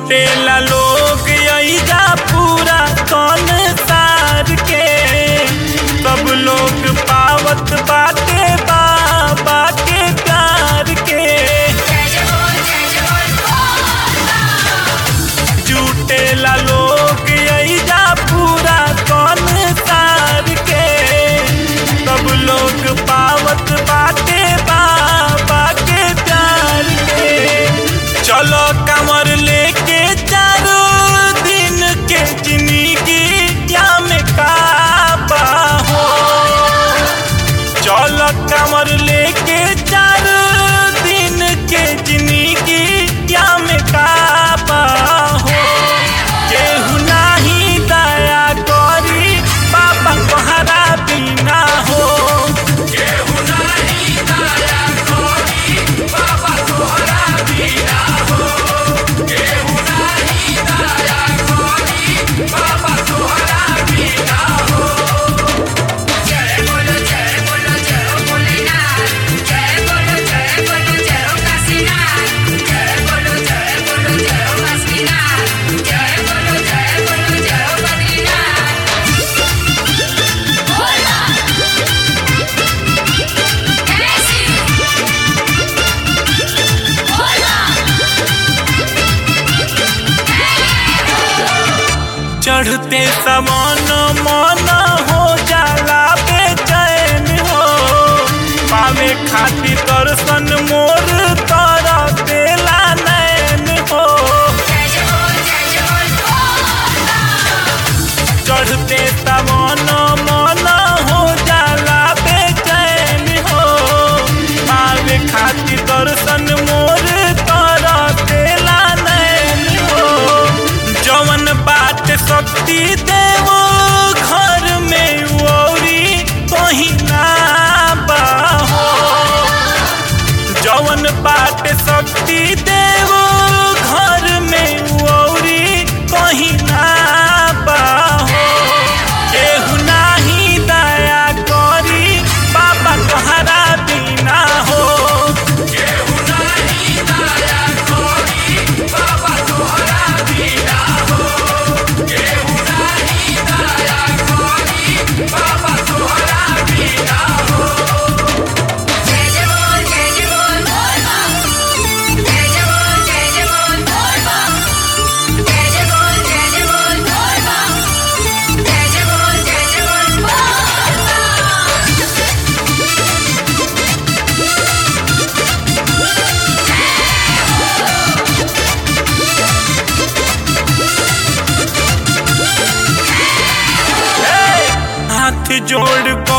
जुटेला लोग अइजा पूरा संसार के, सब लोग पावत बाटे बाबा के प्यार के। जुटेला लोग अइजा पूरा संसार के, सब लोग पावत बाटे बाबा के प्यार के। चलो कमर लेके चारों दिन के जिंदगी या में काबा हो। चलो कमर लेके चारों दिन के जिंदगी या में काबा हो। केहू नाही दया करी बाबा तोहरा बिना हो। केहू नाही दया करी बाबा तोहरा बिना हो। केहू नाही दया करी बाबा तोहरा बिना हो। जय बोलो जय भोलेनाथ, जय बोलो जय काशीनाथ, जय बोलो जय काशीनाथ, जय बोलो जय बद्रीनाथ। बोला जय शिव, बोला चढ़ते समान मन हो जाला बेचैन हो। पावे खातिर दर्शन मोर तारा देला नैन हो। जय बोला चढ़ते समान मन हो जाला बेचैन हो। पावे खातिर दर्शन मोर तारा देला नैन हो। जवन बात शक्ति देवो घर में औरी कहीं ना बाहो। जवन बात शक्ति देवो घर में औरी कहीं ना बाहो। केहू नाही दया करी बाबा तोहरा बिना हो। केहू नाही दया करी बाबा तोहरा बिना हो। केहू नाही दया करी बाबा तोहरा बिना हो। जय बोल बोलबा, जय बोल बोलबा, जय बोल बोलबा, जय बोल बोलबा। हाथ जोड़